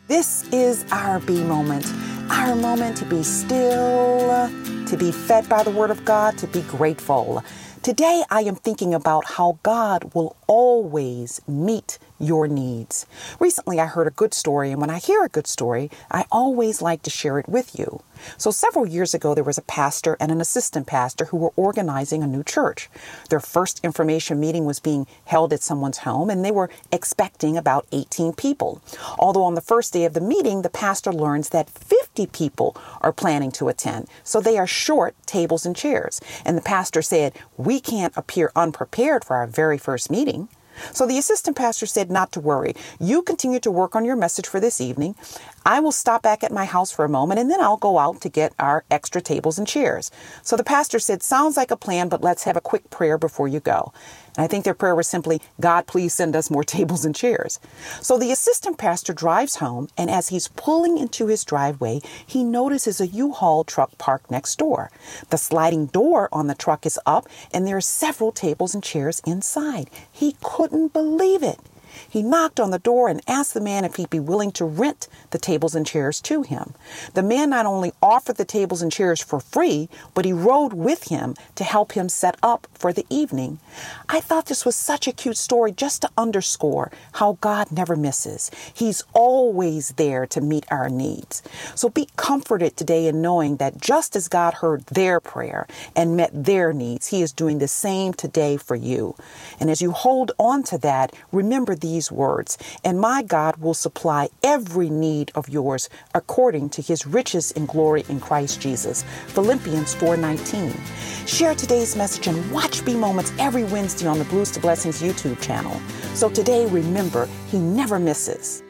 This is our B moment, our moment to be still, to be fed by the Word of God, to be grateful. Today, I am thinking about how God will always meet your needs. Recently, I heard a good story, and when I hear a good story, I always like to share it with you. So several years ago, there was a pastor and an assistant pastor who were organizing a new church. Their first information meeting was being held at someone's home, and they were expecting about 18 people. Although on the first day of the meeting, the pastor learns that 50 people are planning to attend, so they are short tables and chairs. And the pastor said, "We can't appear unprepared for our very first meeting." So the assistant pastor said not to worry. You continue to work on your message for this evening. I will stop back at my house for a moment, and then I'll go out to get our extra tables and chairs. So the pastor said, sounds like a plan, but let's have a quick prayer before you go. And I think their prayer was simply, God, please send us more tables and chairs. So the assistant pastor drives home, and as he's pulling into his driveway, he notices a U-Haul truck parked next door. The sliding door on the truck is up, and there are several tables and chairs inside. He couldn't believe it. He knocked on the door and asked the man if he'd be willing to rent the tables and chairs to him. The man not only offered the tables and chairs for free, but he rode with him to help him set up for the evening. I thought this was such a cute story just to underscore how God never misses. He's always there to meet our needs. So be comforted today in knowing that just as God heard their prayer and met their needs, He is doing the same today for you. And as you hold on to that, remember these words, and my God will supply every need of yours according to His riches in glory in Christ Jesus. Philippians 4:19. Share today's message and watch B Moments every Wednesday on the Blues to Blessings YouTube channel. So today, remember, He never misses.